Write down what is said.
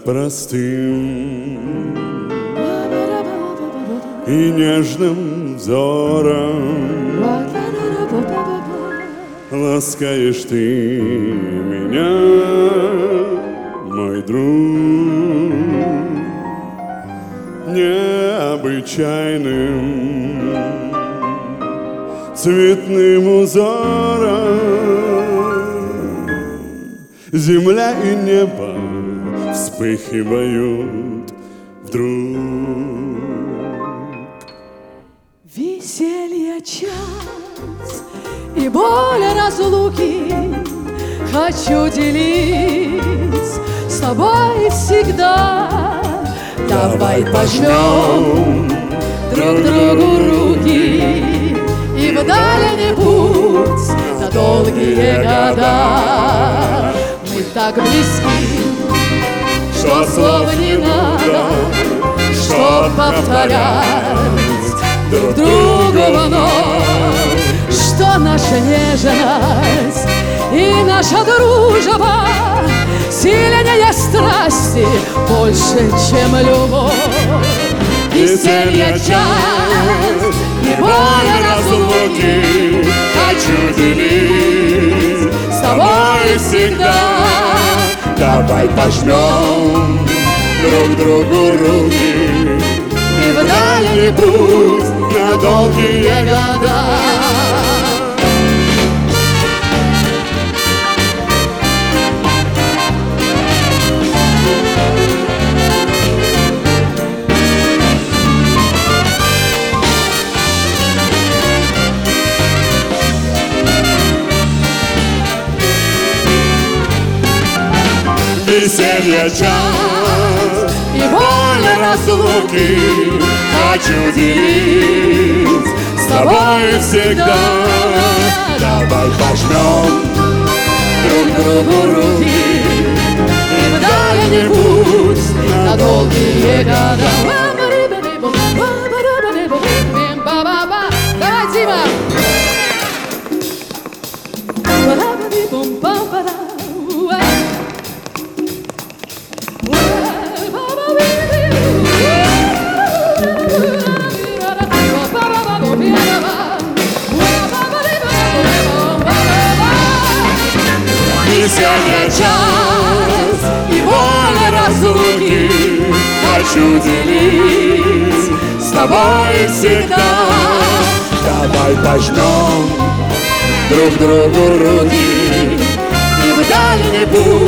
простым и нежным взором ласкаешь ты меня, мой друг, необычайным цветным узором. Земля и небо вспыхивают вдруг. Веселье час и боль разлуки хочу делить с тобой всегда. Давай пожмем друг другу руки и в дальний путь на долгие года. Мы так близки, что слов не надо, что повторять друг другу вновь, что наша нежность и наша дружба сильнее страсти, больше, чем любовь. Веселье час и боль разлуки хочу делить с тобой всегда. Давай пожмем друг другу руки и в дальний путь на долгие года. Веселье час и боль разлуки хочу делить с тобой всегда. Давай пожмем друг другу руки и в дальний путь на долгие года. Давай, Дима! Веселье час и боль разлуки хочу делить с тобой всегда. Давай пожмем друг другу руки и в дальний путь